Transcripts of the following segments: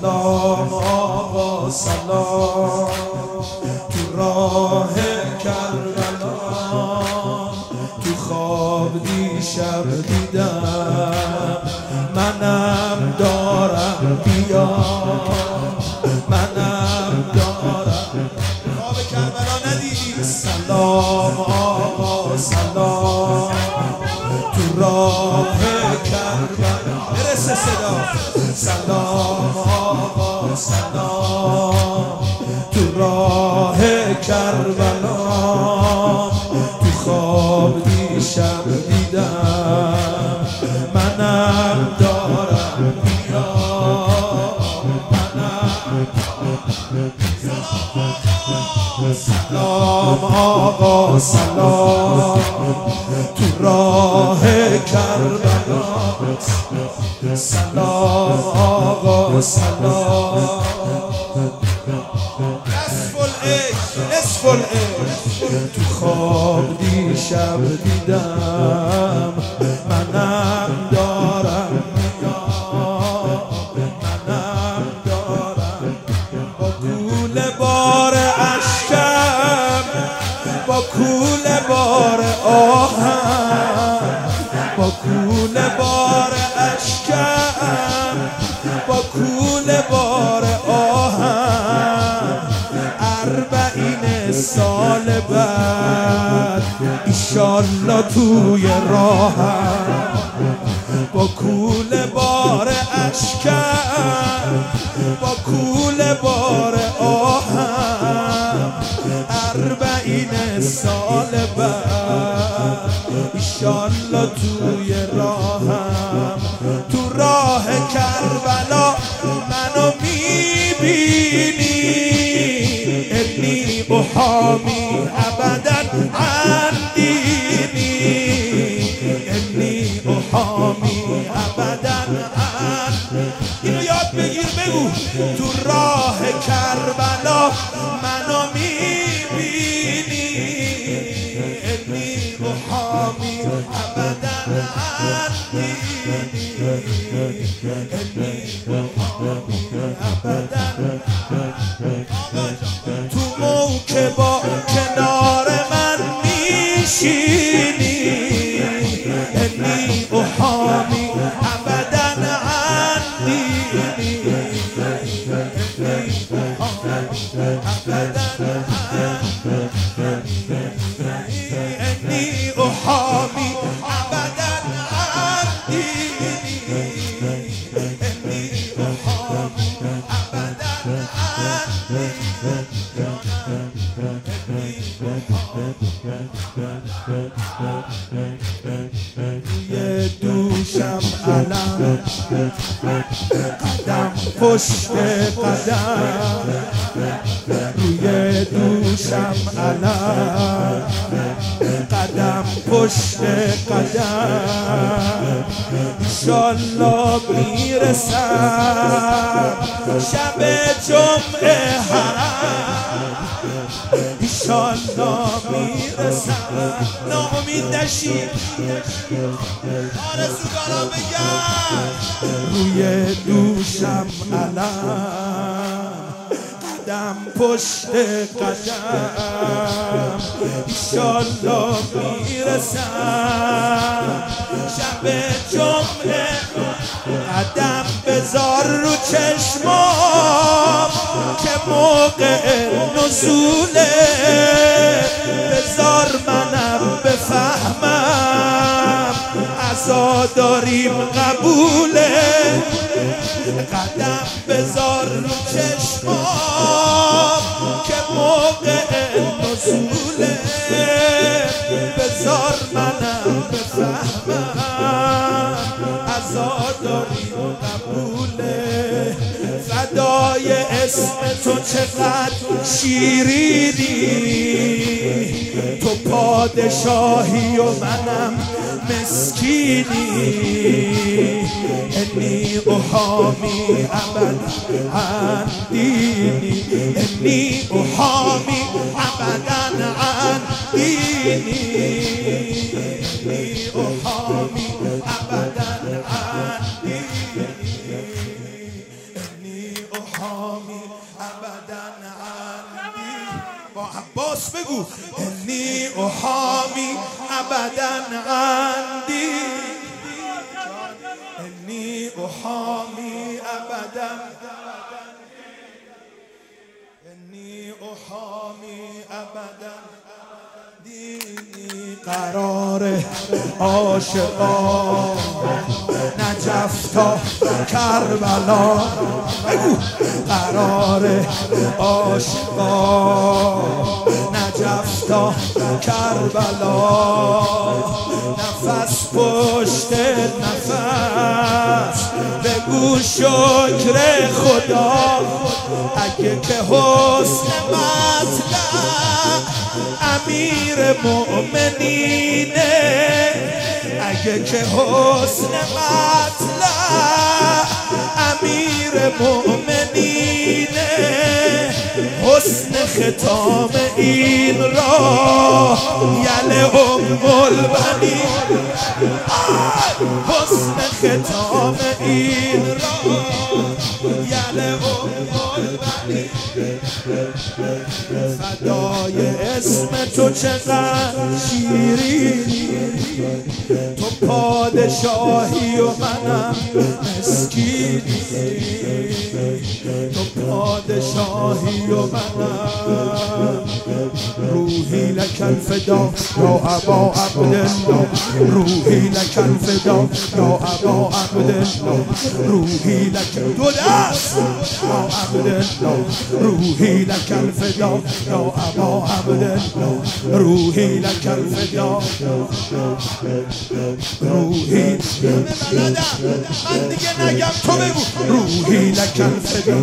سلام آقا سلام تو راه کربلا تو خواب دیشب دیدم منم دارم بیا منم دارم خواب کربلا ندیدی سلام آقا سلام تو راه کربلا برسه صدا سلام آقا سلام تو راه کربلا تو خواب دیشب دیدم منم دارم بیا منم سلام آقا سلام تو راه کربلا سلام آقا سلام نصف العشق تو خواب دیشب دیدم منم دارم منم دارم با کوله بار اشکم با کوله بار آهم با کوله بار اشکم با کوله بار آهم 40 سال بعد ایشالله توی راهم با کوله بار اشکم با کوله بار آهم 40 سال بعد ایشالله توی راهم تو راه کربلا منو میبینی انی احامی ابدا عن دینی انی احامی ابدا عن اینو یاد بگیر بگو تو راه کربلا منو میبینی انی احامی ابدا عن دینی انی احامی ابدا تو موکبا کنار من میشینی انی احامی ابدا عن دینی انی احامی ابدا عن انی احامی ابدا عن دینی انی احامی ابدا عن روی دوشم علم قدم پشت قدم روی دوشم علم قدم پشت قدم ایشالله میرسم شب جمعه حرم ایشالله میرسم ناامید نشی آرزوگارا بگم روی دوشم علم قدم پشت قدم ایشالله میرسم شب جمعه قدم بذار رو چشمام که موقع نزوله بذار منم بفهمم عزاداریم قبوله قدم بذار رو چشمام که موقع نزوله بذار منم بفهمم عزاداریم قبوله فدای اسم تو چقدر شیرینی تو پادشاهی و منم مسکینی انی احامی ابدا عن دینی انی احامی ابدا عن دینی انی احامی ابدا عن دینی أحامي أبدا عندي با عباس بگو إني أحامي أبدا عندي إني أحامي أبدا إني أحامي أبدا ديني قرار عاشقان نجف تا کربلا بگو قرار عاشقان نجف تا کربلا نفس پشت نفس بگو شکر خدا اگه که حسن مطلع امیر مؤمنینه اگه که حسن مطلع امیر مؤمنینه حسن ختام این راه یل البنین حسن ختام این راه یل البنین فدای اسم تو چقدر شیرینی تو پادشاهی و منم مسکینی تو پادشاهی و منم روحی لک الفدا یا ابا عبدالله روحی لک الفدا یا ابا عبدالله روحی لک دو دست یا عبدالله روحی لک الفدا یا ابا عبدالله روحی لک الفدا روحی من دیگه نگم تو بگو روحی لک الفدا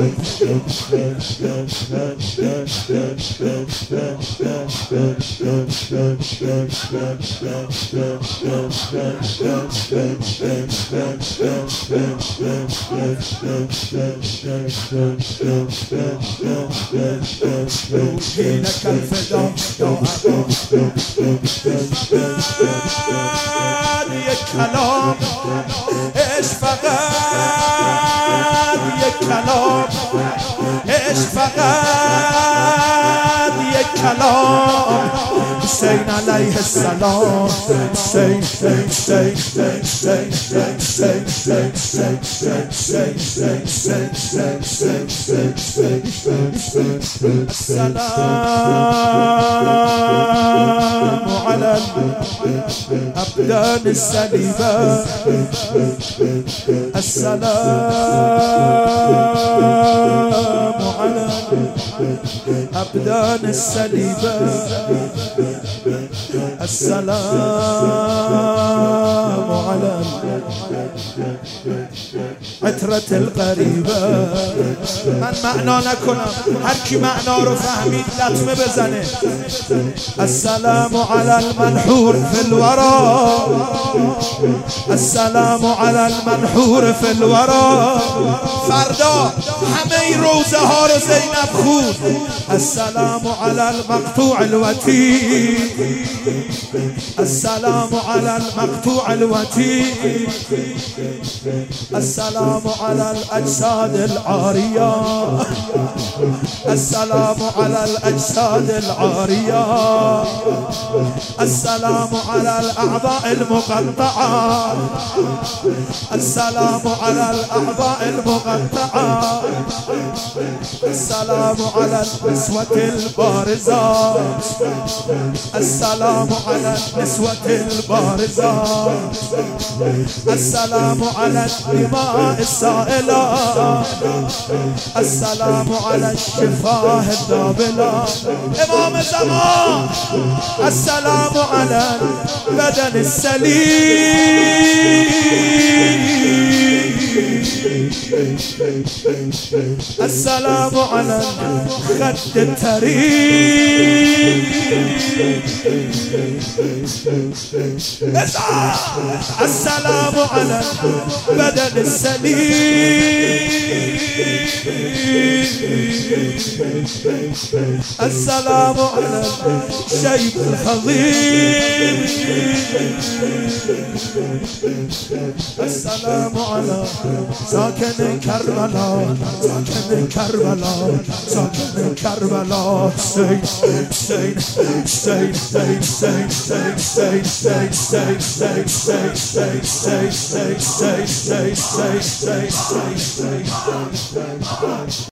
روحی لک الفدا یا یک کلام عشق فقط یک کلام عشق فقط یک کلام حسین علیه السلام حسین حسین حسین حسین حسین حسین السلام على الأبدان السليمة السلام على الأبدان السليمة السلام على عطرة القریبه. من معنا نکنم، هر کی معنا رو فهمید لطمه بزنه. السلام علی المنحور فی الورا، السلام علی المنحور فی الورا. فردا همه روزه ها رو زینب خود. السلام علی المقطوع الوتیر، السلام علی المقطوع الوتیر، السلام على الأجساد العارية، السلام على الأجساد العارية، السلام على الأعضاء المقطعة، السلام على الأعضاء المقطعة، السلام على النسوة البارزة، السلام على النسوة البارزة، السلام على الدماء السائلة، السلام على الشفاه الذابلة. إمام زمان السلام على البدن السليم، السلام على الخد التريم، السلام على البدن السليم، السلام على الشيخ الحظيم السلام على ساكن كربلاء ساكن كربلاء ساكن كربلاء حسين حسين حسين حسين حسين حسين حسين حسين حسين حسين حسين حسين حسين حسين حسين حسين